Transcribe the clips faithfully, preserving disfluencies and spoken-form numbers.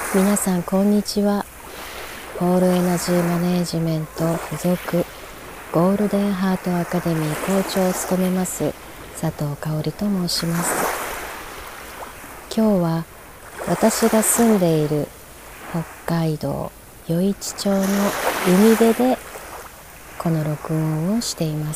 皆さんこんにちは。ホールエナジーマネージメント付属ゴールデンハートアカデミー校長を務めます佐藤香織と申します。今日は私が住んでいる北海道余市町の海辺でこの録音をしています。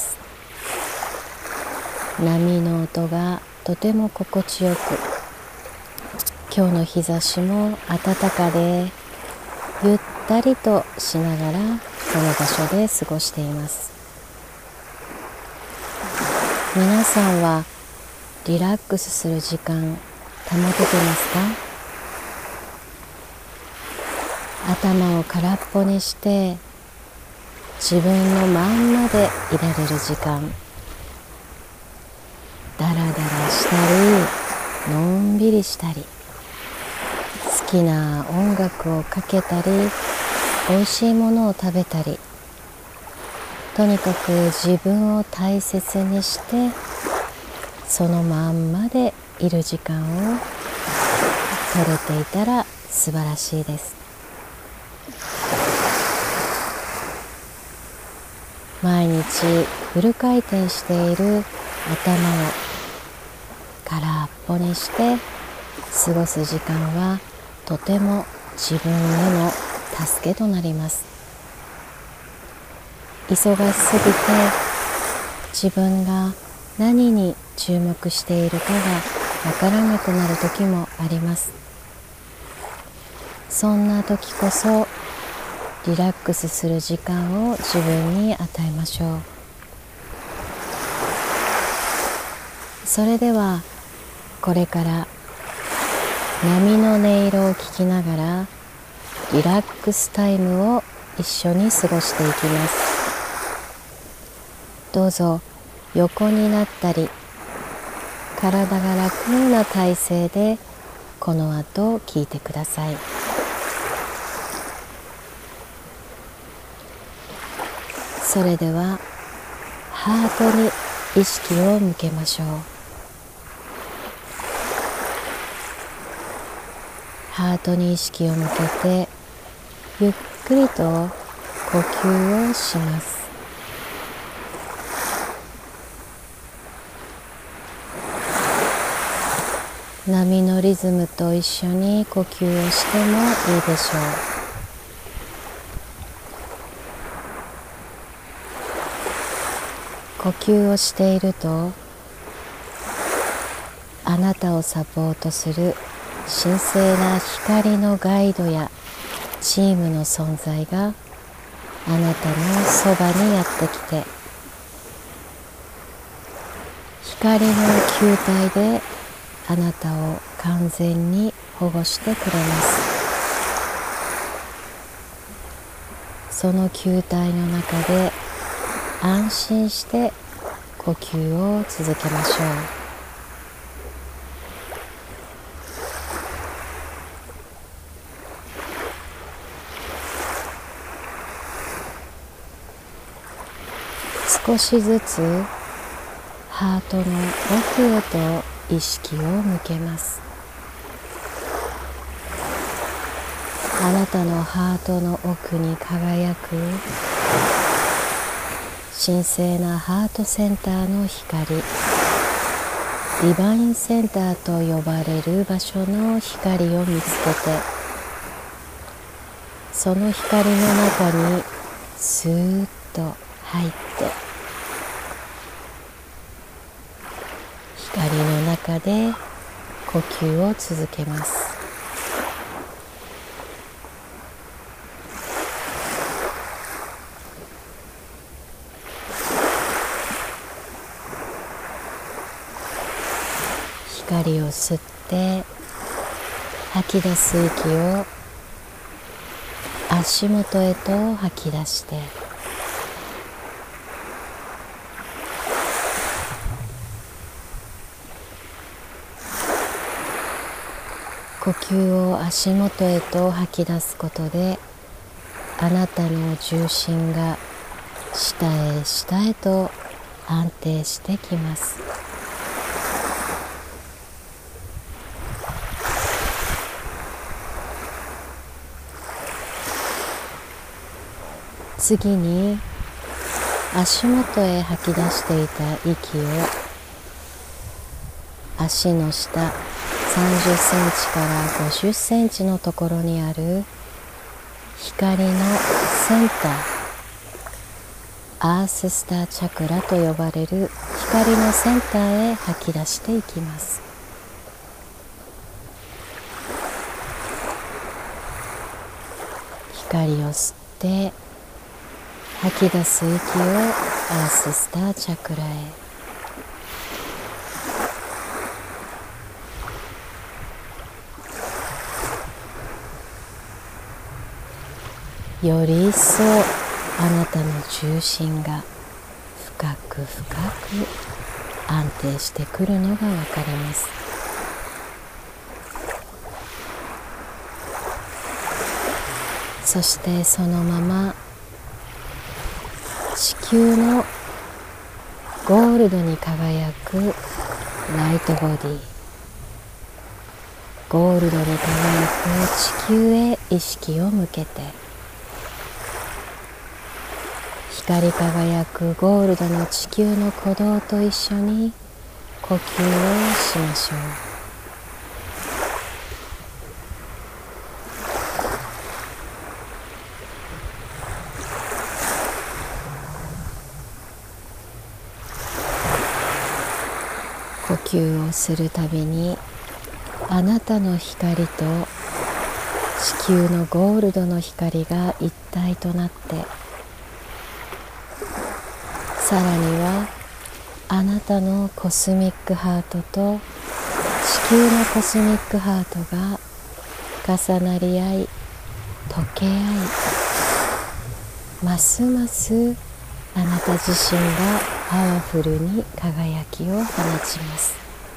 波の音がとても心地よく、今日の日差しも暖かでゆったりとしながらこの場所で過ごしています。皆さんはリラックスする時間保ててますか？頭を空っぽにして自分のまんまでいられる時間、ダラダラしたりのんびりしたり、好きな音楽をかけたり、おいしいものを食べたり、とにかく自分を大切にしてそのまんまでいる時間を取れていたら素晴らしいです。毎日フル回転している頭を空っぽにして過ごす時間はとても自分への助けとなります。忙しすぎて自分が何に注目しているかがわからなくなる時もあります。そんな時こそリラックスする時間を自分に与えましょう。それではこれから波の音色を聞きながらリラックスタイムを一緒に過ごしていきます。どうぞ横になったり体が楽な体勢でこの後聞いてください。それではハートに意識を向けましょう。ハートに意識を向けてゆっくりと呼吸をします。波のリズムと一緒に呼吸をしてもいいでしょう。呼吸をしているとあなたをサポートする神聖な光のガイドやチームの存在があなたのそばにやってきて、光の球体であなたを完全に保護してくれます。その球体の中で安心して呼吸を続けましょう。少しずつハートの奥へと意識を向けます。あなたのハートの奥に輝く神聖なハートセンターの光、ディバインセンターと呼ばれる場所の光を見つけて、その光の中にスーッと入って光の中で呼吸を続けます。光を吸って吐き出す息を足元へと吐き出して、呼吸を足元へと吐き出すことであなたの重心が下へ下へと安定してきます。 次に足元へ吐き出していた息を足の下さんじゅっセンチからごじゅっセンチのところにある光のセンター、アーススターチャクラと呼ばれる光のセンターへ吐き出していきます。光を吸って吐き出す息をアーススターチャクラへ。より一層あなたの重心が深く深く安定してくるのがわかります。そしてそのまま地球のゴールドに輝くライトボディ、ゴールドに輝く地球へ意識を向けて、光り輝くゴールドの地球の鼓動と一緒に呼吸をしましょう。呼吸をするたびにあなたの光と地球のゴールドの光が一体となって、さらにはあなたのコスミックハートと地球のコスミックハートが重なり合い溶け合い、ますますあなた自身がパワフルに輝きを放ちます。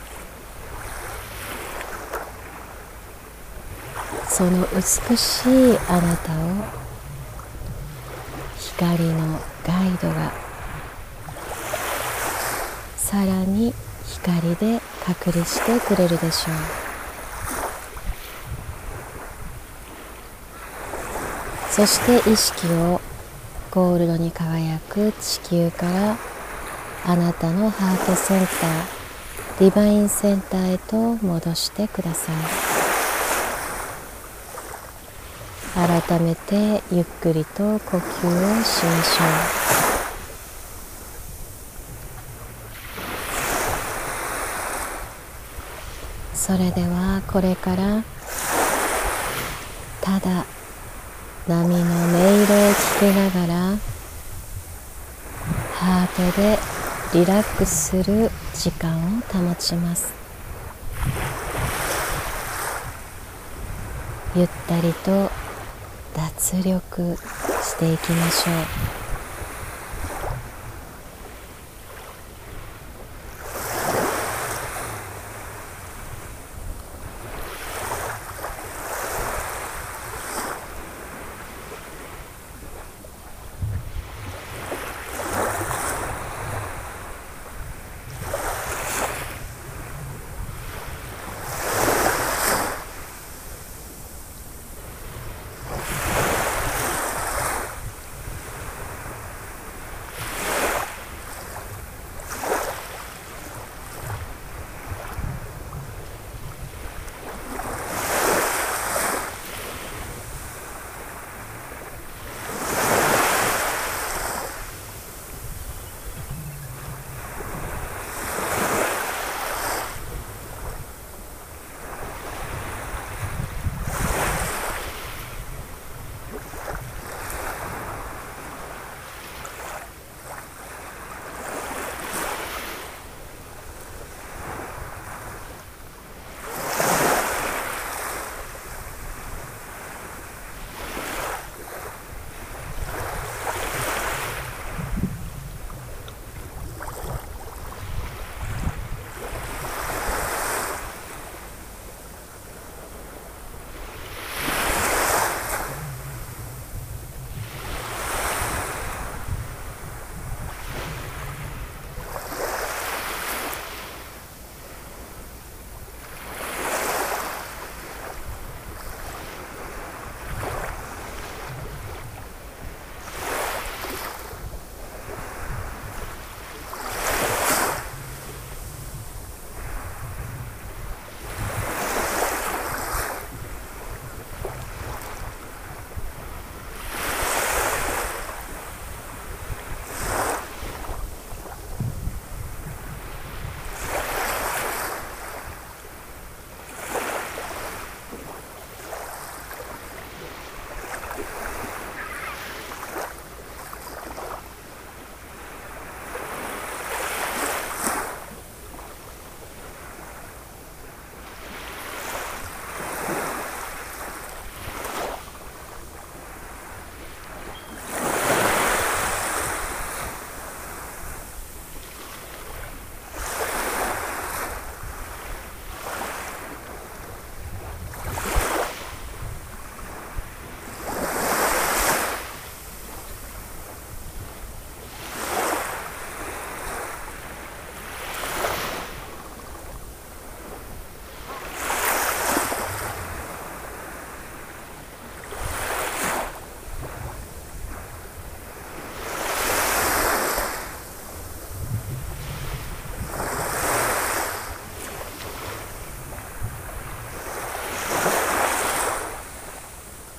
その美しいあなたを光のガイドがさらに光で隔離してくれるでしょう。そして意識をゴールドに輝く地球からあなたのハートセンター、ディバインセンターへと戻してください。改めてゆっくりと呼吸をしましょう。それではこれからただ波の音色を聞きながらハートでリラックスする時間を保ちます。ゆったりと脱力していきましょう。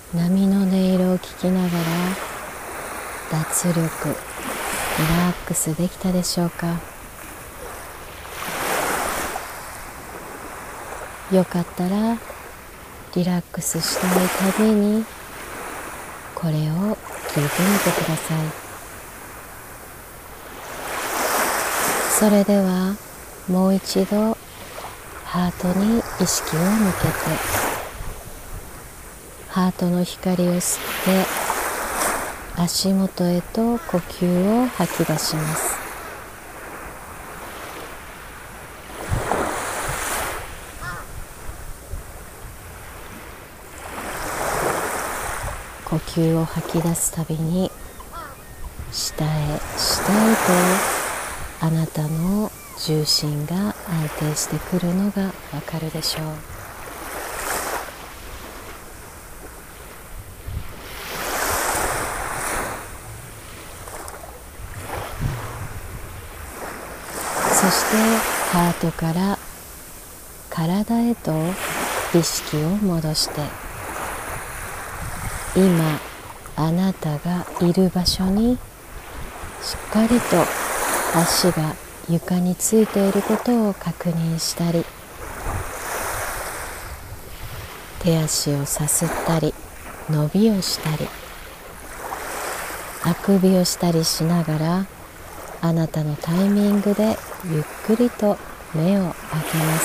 波の音色を聞きながら脱力、リラックスできたでしょうか。よかったらリラックスしたいたびにこれを聞いてみてください。それではもう一度ハートに意識を向けて、ハートの光を吸って足元へと呼吸を吐き出します。呼吸を吐き出すたびに下へ下へとあなたの重心が安定してくるのがわかるでしょう。そしてハートから体へと意識を戻して、今あなたがいる場所にしっかりと足が床についていることを確認したり、手足をさすったり伸びをしたりあくびをしたりしながら、あなたのタイミングでゆっくりと目を開けます。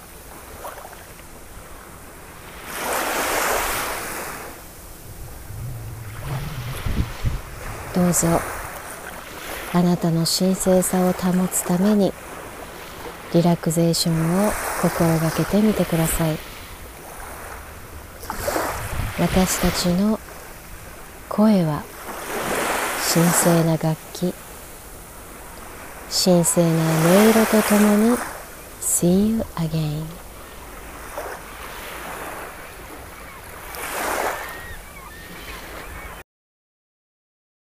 どうぞあなたの神聖さを保つためにリラクゼーションを心がけてみてください。私たちの声は神聖な楽器、神聖な音色とともに See you again